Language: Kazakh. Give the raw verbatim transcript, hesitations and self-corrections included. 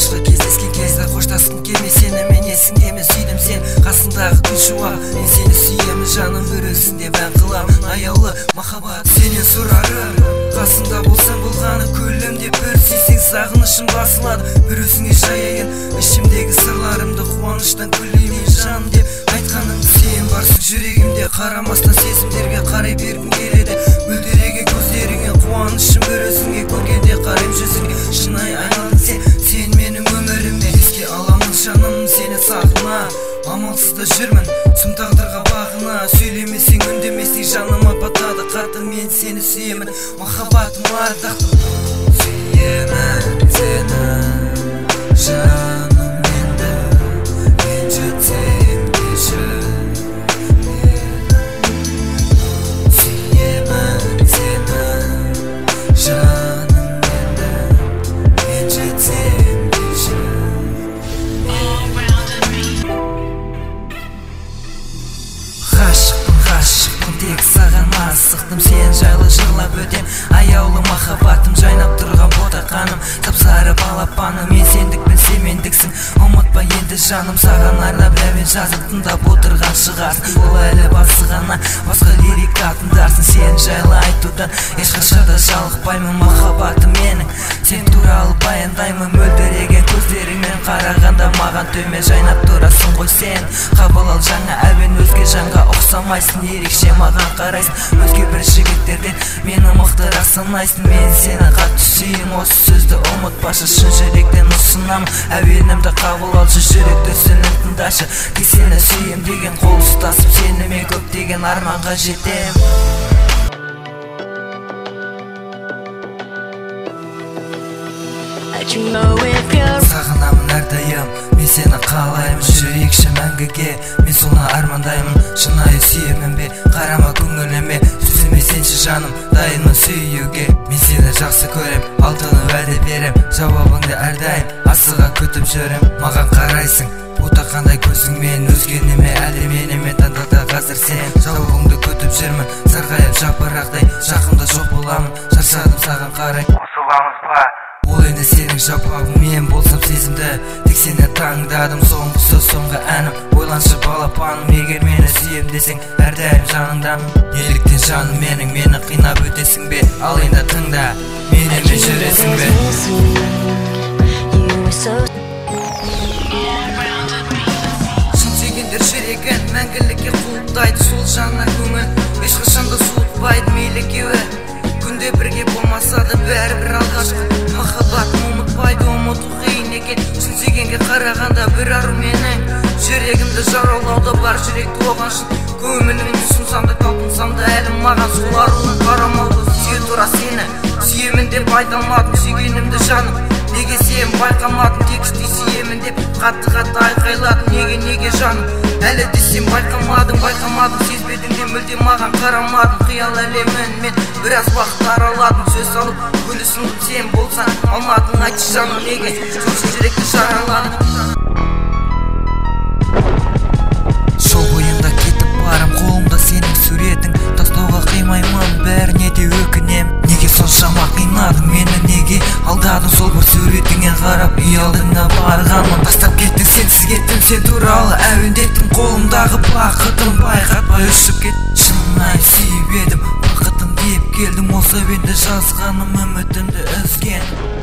алғашқы кездескен кезде қоштасқым келмей сенімен есіңдеме сүйдім сен қасындағы күн шуақ мен сені сүйемін жаным бір өзің деп ән қыламын аяулы махаббат сенен сұрарым қасында болсаң болғаны көлім деп бір сүйсең сағынышым басылады бір өзіңе жаяйын ішімдегі сырларымды қуаныштан күлейін жаным деп айтқаным сен барсың жүрегімде қарамастан сезімдерге қарай бергім келеді мөлдіреген көздеріңе қуанышым бір өзіңе көргенде қарайым жүзіңе шынайы айналдың сен сен менің өміріме еске аламын жаным сені сағына амалсызда жүрмін сұм тағдырға бағына сөйлемесең үндемесең жаныма батады қатты мен сені сүйемін махаббатым ардақтым сүйемін сені жаным енді ренжітсем кешір сүйемін сені жаным енді ренжітсем кешір ғашықпын ғашықпын тек саған асықтым сен жайлы жырлап өтем аяулы махаббатым жайнап тұрған ботақаным сап-сары балапаным мен сендікпін сен мендіксің ұмытпа енді жаным саған арнап әуен жазып тыңдап отырған шығарсың бұл әлі басы ғана басқа лирика тыңдарсың сен жайлы айтудан ешқашан да жалықпаймын махаббатым менің сен туралы баяндаймын мөлдіреген көздеріңмен қарағанда маған төмен жайнап тұрасың ғой сен қабыл ал жаңа әуен өзге жанға ұқсамайсың ерекше маған қарайсың өзге бір жігіттерден мені мықтырақ санайсың мен сені қатты сүйем осы сөзді ұмытпашы шын жүректен ұсынамын әуенімді қабыл алшы жүрек дүрсілін тыңдашы тек сені сүйем деген қол ұстасып сенімен көптеген арманға жетем сағынамын әрдайым мен сені қалаймын жүрейікші мәңгіге мен соны армандаймын шынайы сүйемін бе қарама көңіліме сөзіме сенші жаным дайынмын сүюге мен сені жақсы көрем алтыны уәде берем жауабыңды әрдайым асыға күтіп жүрем маған қарайсың ботақандай көзіңмен өзгеніме әлде менімен таңдалда қазір сен жауабыңды күтіп жүрмін сарғайып жапырақтай жақында жоқ боламын шаршадым саған қарай қосыламыз ба ол енді сенің жауабың мен болсам сезімді тек сені таңдадым соңғы сөз соңғы әнім ойланшы балапаным егер мені сүйем десең әрдайым жаныңдамын неліктен жаным менің мені қинап өтесің бе ал енді тыңда менімен жүресің бе шын сүйгендер жүрегін мәңгілікке құлыптайды сол жанына көңіл ешқашан да суытпайды мейлі екеуі күнде бірге болмаса да бәрібір алғашқы махаббатын ұмытпайды ұмыту қиын екен шын сүйгенге қарағанда бір ару менің жүрегімді жаралауда бар жүректі оған шын көңілімді ұсынсам да талпынсам да әлі маған сол аруын қарамауды сүйе тұра сені сүйемін деп айта алмадым сүйгенімді жаным неге сен байқамадың тек іштей сүйемін деп қатты қатты айқайладым неге неге жаным әлі де сен байқамадың байқамадың сезбедің де мүлде маған қарамадың қиял әлемін мен біраз уақыт араладым сөз салып гүл ұсындым сен болсаң алмадың айтшы жаным неге сонша жүректі жараладың жол бойында кетіп барам қолымда сенің суретің тастауға қимаймын бәріне де өкінем неге соншама қинадың мені неге алдадың сол бір суретіңе қарап ұялдыңа барғанмын тастап кеттің сенсіз кеттім сен туралы әуендеттім қолымдағы бақытым байқатпай ұшып кет шынайы сүйіп едім бақытым деп келдім осы әуенді жазғаным үмітімді үзген